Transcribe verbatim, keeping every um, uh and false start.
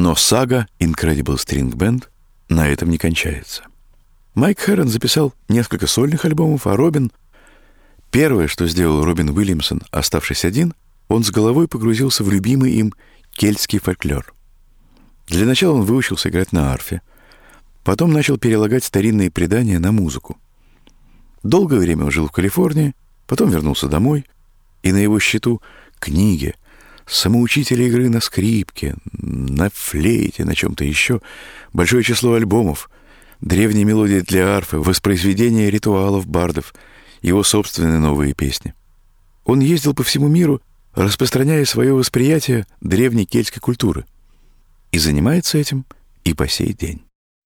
Но сага Incredible String Band на этом не кончается. Майк Херон записал несколько сольных альбомов, а Робин... Первое, что сделал Робин Уильямсон, оставшись один, он с головой погрузился в любимый им кельтский фольклор. Для начала он выучился играть на арфе, потом начал перелагать старинные предания на музыку. Долгое время он жил в Калифорнии, потом вернулся домой, и на его счету книги, самоучители игры на скрипке, на флейте, на чем-то еще, большое число альбомов, древние мелодии для арфы, воспроизведения ритуалов бардов, его собственные новые песни. Он ездил по всему миру, распространяя свое восприятие древней кельтской культуры, и занимается этим и по сей день.